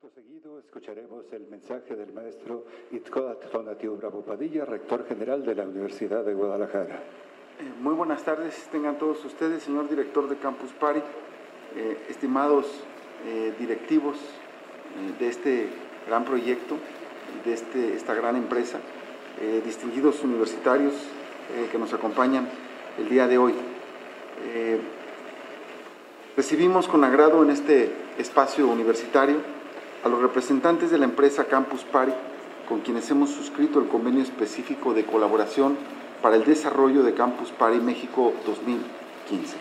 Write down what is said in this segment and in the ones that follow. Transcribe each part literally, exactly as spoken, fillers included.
Acto seguido escucharemos el mensaje del maestro Itcoatl Tonatiuh Bravo Padilla, rector general de la Universidad de Guadalajara. Eh, muy buenas tardes, tengan todos ustedes, señor director de Campus Party, eh, estimados eh, directivos eh, de este gran proyecto, de este, esta gran empresa, eh, distinguidos universitarios eh, que nos acompañan el día de hoy. Eh, recibimos con agrado en este espacio universitario a los representantes de la empresa Campus Party, con quienes hemos suscrito el convenio específico de colaboración para el desarrollo de Campus Party México dos mil quince.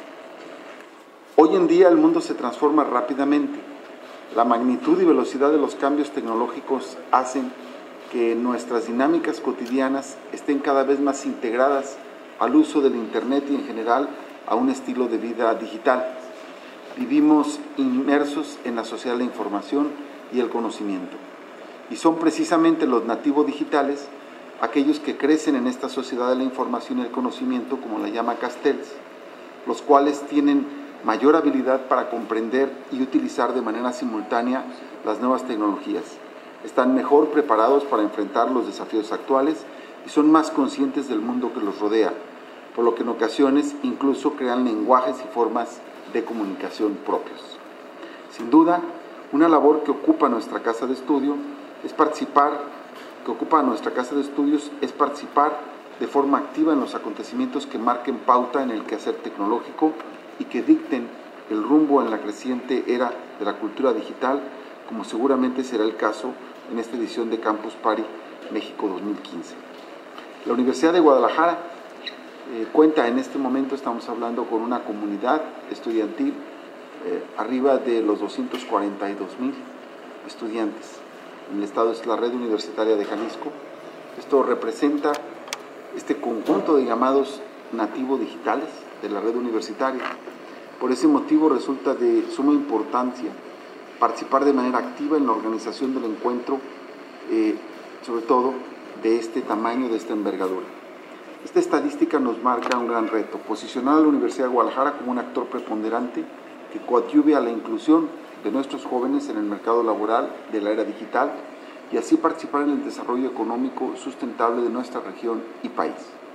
Hoy en día el mundo se transforma rápidamente. La magnitud y velocidad de los cambios tecnológicos hacen que nuestras dinámicas cotidianas estén cada vez más integradas al uso del Internet y en general a un estilo de vida digital. Vivimos inmersos en la sociedad de la información y el conocimiento. Y son precisamente los nativos digitales aquellos que crecen en esta sociedad de la información y el conocimiento, como la llama Castells, los cuales tienen mayor habilidad para comprender y utilizar de manera simultánea las nuevas tecnologías. Están mejor preparados para enfrentar los desafíos actuales y son más conscientes del mundo que los rodea, por lo que en ocasiones incluso crean lenguajes y formas de comunicación propios. Sin duda, una labor que ocupa nuestra casa de estudio es participar, que ocupa nuestra casa de estudios es participar de forma activa en los acontecimientos que marquen pauta en el quehacer tecnológico y que dicten el rumbo en la creciente era de la cultura digital, como seguramente será el caso en esta edición de Campus Party México dos mil quince. La Universidad de Guadalajara eh, cuenta en este momento, estamos hablando con una comunidad estudiantil Eh, arriba de los doscientos cuarenta y dos mil estudiantes. En el estado es la Red Universitaria de Jalisco. Esto representa este conjunto de llamados nativos digitales de la red universitaria. Por ese motivo resulta de suma importancia participar de manera activa en la organización del encuentro, eh, sobre todo de este tamaño, de esta envergadura. Esta estadística nos marca un gran reto: posicionar a la Universidad de Guadalajara como un actor preponderante que coadyuve a la inclusión de nuestros jóvenes en el mercado laboral de la era digital y así participar en el desarrollo económico sustentable de nuestra región y país.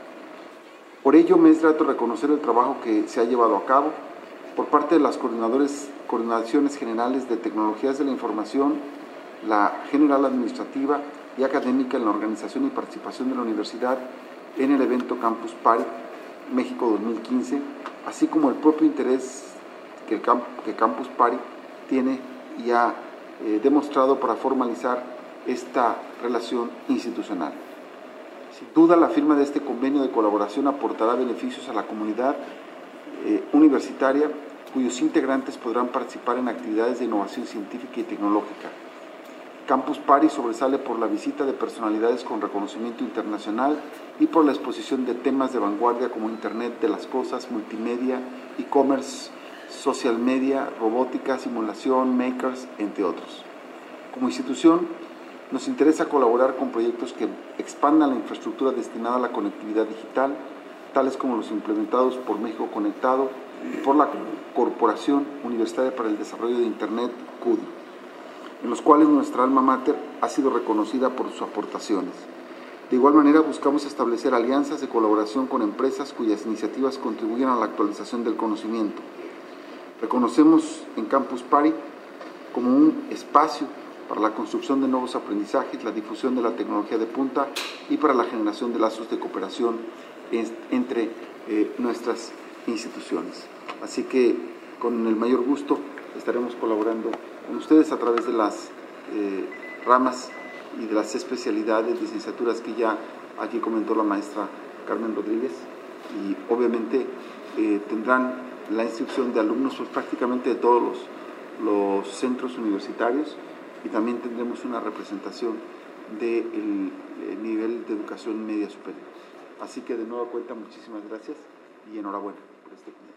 Por ello, me es grato reconocer el trabajo que se ha llevado a cabo por parte de las coordinadores, coordinaciones generales de tecnologías de la información, la general administrativa y académica en la organización y participación de la universidad en el evento Campus Party México dos mil quince, así como el propio interés que, el camp que Campus Party tiene y ha eh, demostrado para formalizar esta relación institucional. Sin duda, la firma de este convenio de colaboración aportará beneficios a la comunidad eh, universitaria, cuyos integrantes podrán participar en actividades de innovación científica y tecnológica. Campus Party sobresale por la visita de personalidades con reconocimiento internacional y por la exposición de temas de vanguardia como Internet de las Cosas, multimedia, e-commerce, social media, robótica, simulación, makers, entre otros. Como institución, nos interesa colaborar con proyectos que expandan la infraestructura destinada a la conectividad digital, tales como los implementados por México Conectado y por la Corporación Universitaria para el Desarrollo de Internet, C U D I, en los cuales nuestra alma mater ha sido reconocida por sus aportaciones. De igual manera, buscamos establecer alianzas de colaboración con empresas cuyas iniciativas contribuyen a la actualización del conocimiento. Reconocemos en Campus Party como un espacio para la construcción de nuevos aprendizajes, la difusión de la tecnología de punta y para la generación de lazos de cooperación entre eh, nuestras instituciones. Así que con el mayor gusto estaremos colaborando con ustedes a través de las eh, ramas y de las especialidades, licenciaturas que ya aquí comentó la maestra Carmen Rodríguez, y obviamente eh, tendrán la instrucción de alumnos pues, prácticamente de todos los, los centros universitarios, y también tendremos una representación del nivel de educación media superior. Así que de nueva cuenta, muchísimas gracias y enhorabuena por este